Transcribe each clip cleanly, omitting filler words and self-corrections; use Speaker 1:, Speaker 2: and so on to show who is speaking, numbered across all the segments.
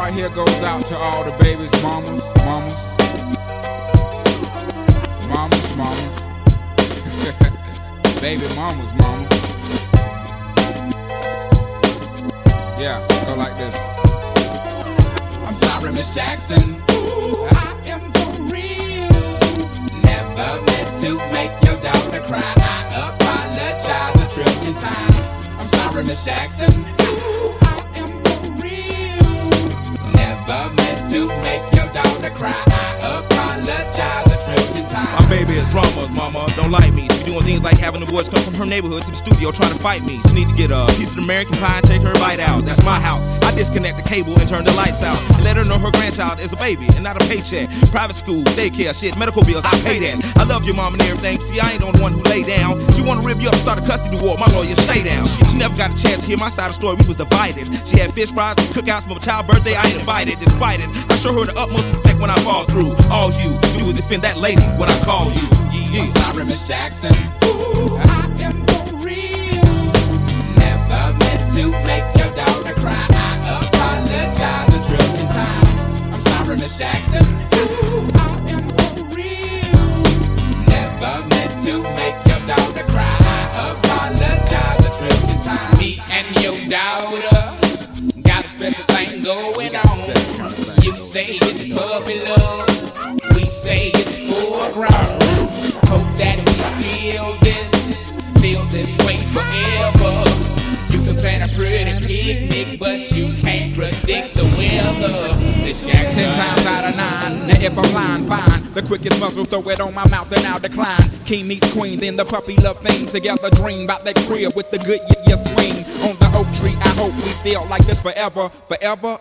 Speaker 1: right here goes out to all the babies, mamas. Baby mamas. Yeah, go like this. I'm sorry, Miss Jackson. Ooh, I am for real. Never meant to make your daughter cry. I apologize a trillion times. I'm sorry, Miss Jackson. Ooh, I am for real. Never meant to make your daughter cry. I apologize a trillion times.
Speaker 2: My baby is drama, mama, don't like me. She doing things like having the boys come from her neighborhood to the studio trying to fight me. She need to get a piece of the American pie and take her bite out. That's my house. I disconnect the cable and turn the lights out and let her know her grandchild is a baby and not a paycheck. Private school, daycare, shit, medical bills, I pay that. I love your mom and everything. See, I ain't the one who lay down. She wanna rip you up, start a custody war. My lawyer, stay down. She never got a chance to hear my side of the story. We was divided. She had fish fries and cookouts for my child's birthday. I ain't invited. Despite it, I show her the utmost respect when I fall through. All you do is defend that lady when I call you.
Speaker 1: I'm sorry, Miss Jackson. Ooh, I am for real. Never meant to make your daughter cry. I apologize a trillion times. I'm sorry, Miss Jackson. Ooh, I am for real. Never meant to make your daughter cry. I apologize a trillion times. Me and your daughter got a special thing going on. You say it's puppy love, we say it's full grown. Hope that we feel this way forever. You can plan a pretty picnic, but you can't predict the weather. This Jackson 10 times out of 9. Now if I'm lying, fine. The quickest muzzle, throw it on my mouth and I'll decline. King meets queen, then the puppy love thing. Together dream about that crib with the good yeah swing. On the oak tree, I hope we feel like this forever. Forever.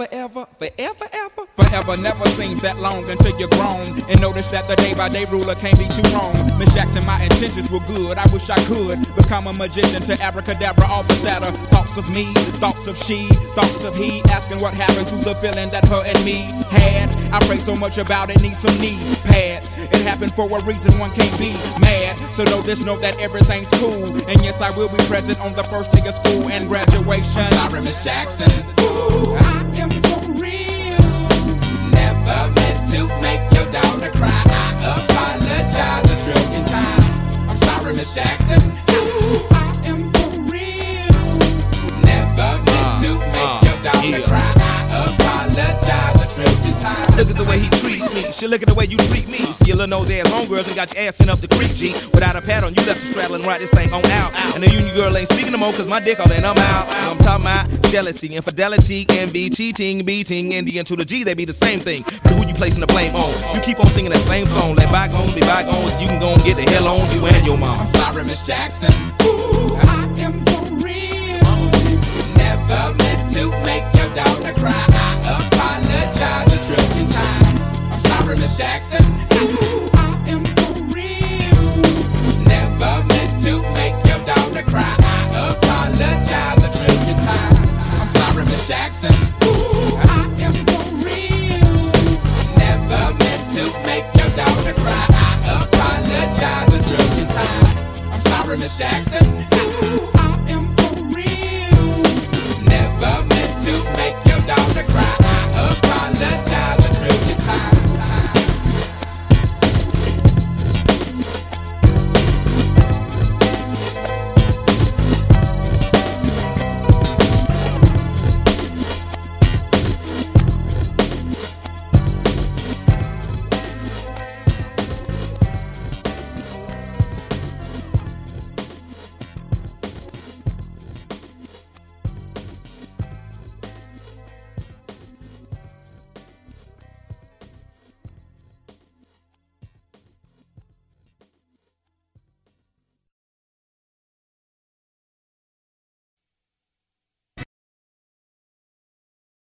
Speaker 1: Forever never seems that long until you're grown. And notice that the day by day ruler can't be too wrong. Miss Jackson, my intentions were good. I wish I could become a magician to abracadabra all the sadder. Thoughts of me, thoughts of she, thoughts of he. Asking what happened to the feeling that her and me had. I pray so much about it, need some knee pads. It happened for a reason, one can't be mad. So know this, know that everything's cool. And yes, I will be present on the first day of school and graduation. I'm sorry, Miss Jackson. Ooh, I am for real. Never meant to make your daughter cry. I apologize a trillion times. I'm sorry, Miss Jackson. Ooh, I am for real. Never meant to make your daughter cry. I apologize a trillion times.
Speaker 2: Look at the way he treats me. Shit, look at the way you treat me. Skillin' nose ass homegirls and got your ass sent up the creek, G. Without a pad on, you left the straddle and ride this thing on out. And the union girl ain't speaking no more, cause my dick all in, I'm out. I'm talking about jealousy, infidelity, envy, cheating, beating, and the N to the G, they be the same thing. But who you placing the blame on? You keep on singing that same song. Let bygones be bygones, you can go and get the hell on you and your mom.
Speaker 1: I'm sorry, Miss Jackson. Ooh, I am for real. Never meant to make your daughter cry. I apologize a trillion times. I'm sorry, Miss Jackson. Ooh, I am for real. Never meant to make your daughter cry. I apologize a trillion times. I'm sorry, Miss Jackson. Ooh, I am for real. Never meant to make your daughter cry. I apologize a trillion times. I'm sorry, Miss Jackson. Ooh,